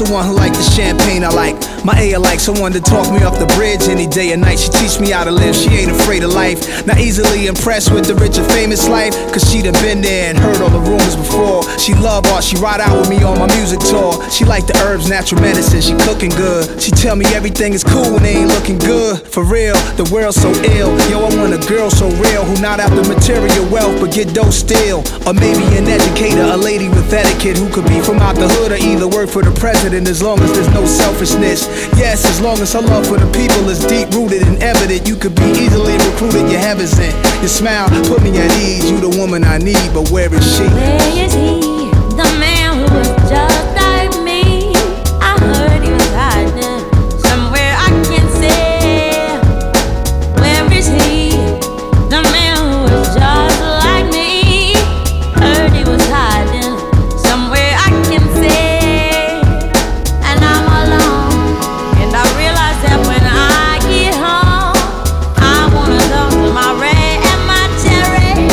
the one who like the champagne I like. My A like someone to talk me off the bridge any day or night. She teach me how to live, she ain't afraid of life. Not easily impressed with the rich and famous life, cause she done been there and heard all the rumors before. She love art, she ride out with me on my music tour. She like the herbs, natural medicine, she cooking good. She tell me everything is cool when they ain't looking good. For real, the world's so ill. Yo, I want a girl so real, who not after material wealth but get dough still. Or maybe an educator, a lady with etiquette, who could be from out the hood or either work for the president, as long as there's no selfishness. Yes, as long as her love for the people is deep rooted and evident, you could be easily recruited, your heaven's in. Your smile put me at ease, you the woman I need, but where is she? Where is he, the man who was just like me? I heard he was hiding somewhere I can't say. Where is he, the man who was just like me? Heard he was hiding somewhere I can't say. And I'm alone, and I realize that when I get home, I wanna talk to my Ray and my Terry.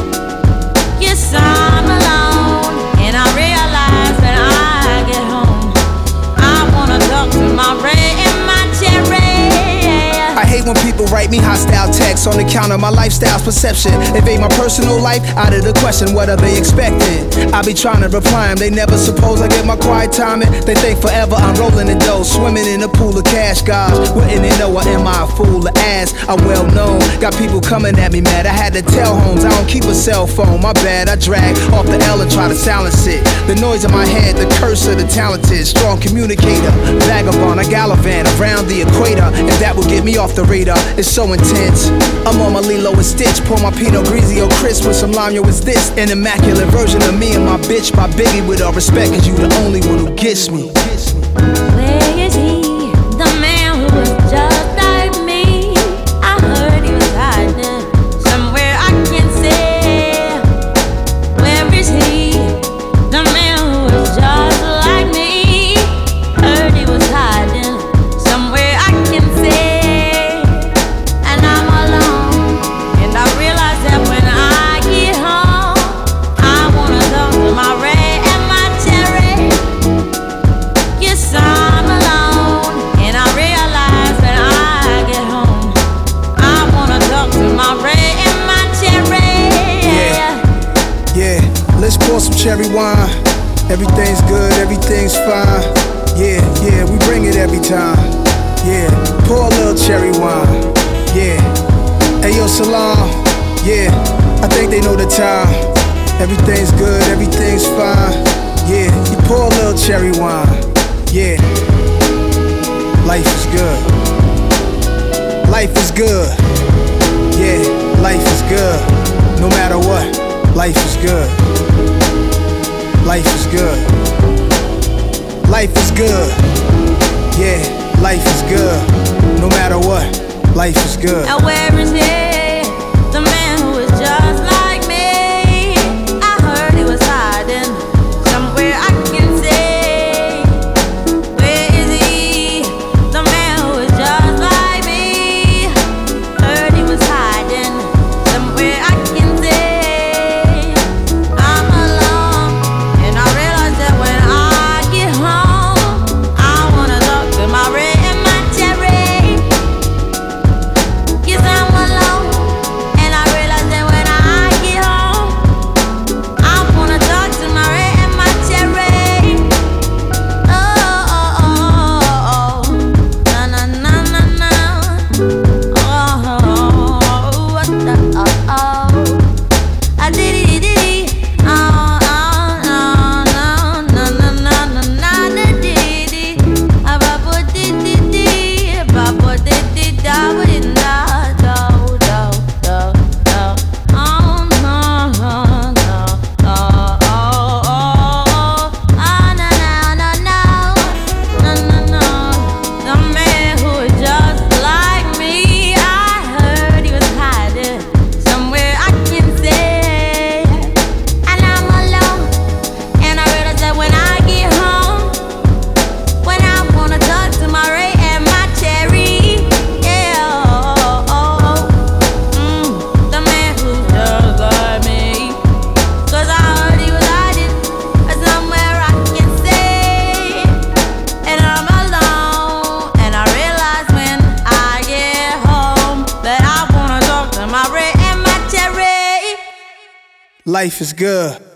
Yes, I'm alone, and I realize when I get home, I wanna talk to my Ray and my Terry. I hate when people write me hostile texts on account of my lifestyle's perception. Invade my personal life out of the question, what are they expecting? I be trying to reply them, they never suppose I get my quiet time in. They think forever I'm rolling in dough, swimming in a pool of cash, guys. Wouldn't they know, or am I a fool to ask? I'm well known, got people coming at me mad. I had to tell Holmes I don't keep a cell phone, my bad. I drag off the L and try to silence it. The noise in my head, the curse of the talented. Strong communicator, vagabond, I gallivant around the equator. If that would get me off the radar, it's so intense. I'm on my Lilo and Stitch, pour my Pinot Grigio crisp with some lime. Yo, is this an immaculate version of me and my bitch? By Biggie, with all respect, cause you the only one who gets me. Where is he, the man who was just like me? I heard he was hiding somewhere I can't say. Where is he, the man who was just like me? Heard he was hiding somewhere I can't say. And I'm alone, and I realize that when I get home, I wanna talk to my Ray and my Terry. Yes, I'm alone, and I realize when I get home, I wanna talk to my Ray and my Terry. Yeah, let's pour some cherry wine. Everything's good, everything's fine. Yeah, we bring it every time. Yeah, pour a little cherry wine. Yeah, hey yo, Salam. Yeah, I think they know the time. Everything's good, everything's fine. Yeah, you pour a little cherry wine. Yeah, life is good. Life is good. Yeah, life is good. No matter what, life is good. Life is good. Life is good. Yeah, life is good. No matter what, life is good. Now where is he, the man who is just like me? I heard he was hiding somewhere I can say. Where is he, the man who is just like me? Heard he was hiding somewhere I can say. I'm alone, and I realize that when I get home, I wanna talk to my Ray and my Terry. Yes, I'm alone, life is good.